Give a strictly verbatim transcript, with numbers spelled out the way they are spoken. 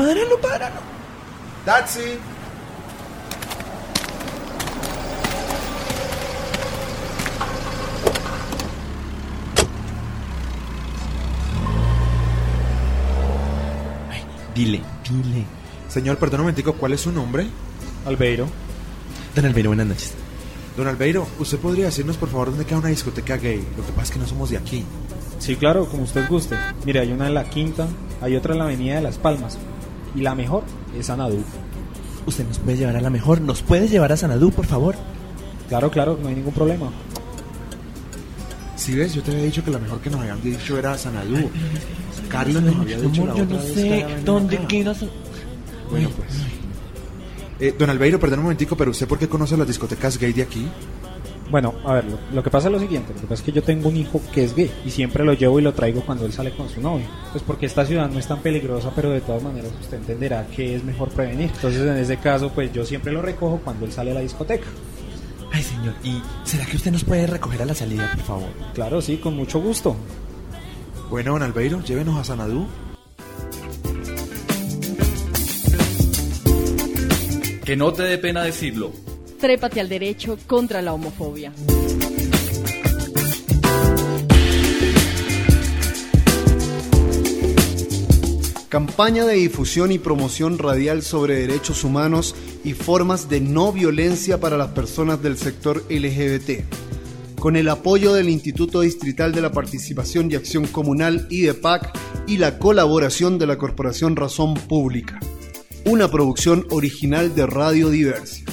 páralo, páralo. Taxi. Ay, dile, dile. Señor, perdón un momentico, ¿cuál es su nombre? Albeiro. Don Albeiro, buenas noches. Don Albeiro, ¿usted podría decirnos por favor dónde queda una discoteca gay? Lo que pasa es que no somos de aquí. Sí, claro, como usted guste. Mire, hay una en la Quinta, hay otra en la Avenida de Las Palmas. Y la mejor es Sanadú. Usted nos puede llevar a la mejor. ¿Nos puede llevar a Sanadú, por favor? Claro, claro, no hay ningún problema. Si ves, yo te había dicho que la mejor que nos habían dicho era Sanadú. Carlos nos había dicho la Yo otra no vez sé que era dónde acá. queda. Bueno, pues. Eh, don Albeiro, perdón un momentico, pero ¿usted por qué conoce las discotecas gay de aquí? Bueno, a ver, lo, lo que pasa es lo siguiente. Lo que pasa es que yo tengo un hijo que es gay y siempre lo llevo y lo traigo cuando él sale con su novia. Pues porque esta ciudad no es tan peligrosa, pero de todas maneras usted entenderá que es mejor prevenir. Entonces en ese caso, pues yo siempre lo recojo cuando él sale a la discoteca. Ay, señor, ¿y será que usted nos puede recoger a la salida, por favor? Claro, sí, con mucho gusto. Bueno, don Albeiro, llévenos a Sanadú. Que no te dé pena decirlo. Trépate al derecho contra la homofobia. Campaña de difusión y promoción radial sobre derechos humanos y formas de no violencia para las personas del sector L G B T. Con el apoyo del Instituto Distrital de la Participación y Acción Comunal I D E P A C y la colaboración de la Corporación Razón Pública. Una producción original de Radio Diversia.